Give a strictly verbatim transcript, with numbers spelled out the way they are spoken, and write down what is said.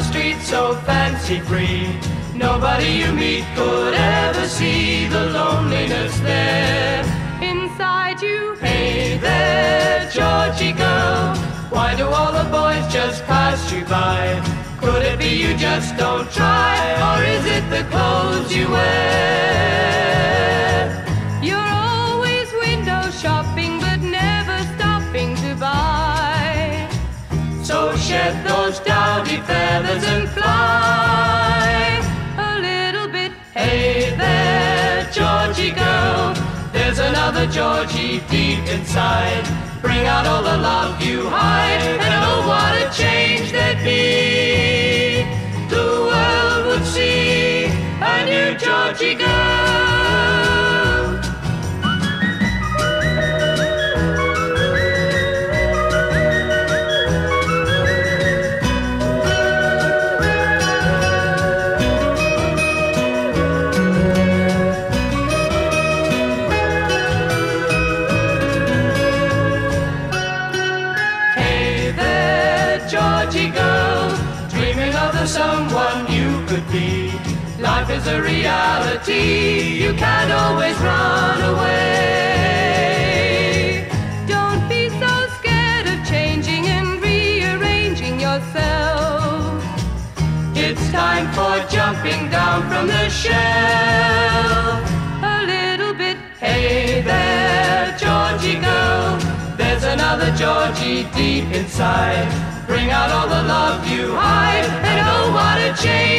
the street so fancy-free. Nobody you meet could ever see the loneliness there inside you. Hey there, Georgie girl, why do all the boys just pass you by? Could it be you just don't try, or is it the clothes you wear? You're always window shopping, but never stopping to buy. So shed those dowdy feathers and fly a little bit. Hey there, Georgie girl, there's another Georgie deep inside. Bring out all the love you hide, and oh, what a change there'd be. The world would see a new Georgie girl. Georgie girl, dreaming of the someone you could be. Life is a reality, you can't always run away. Don't be so scared of changing and rearranging yourself. It's time for jumping down from the shelf a little bit. Hey there, Georgie girl, there's another Georgie deep inside. Bring out all the love you hide, and oh, what a change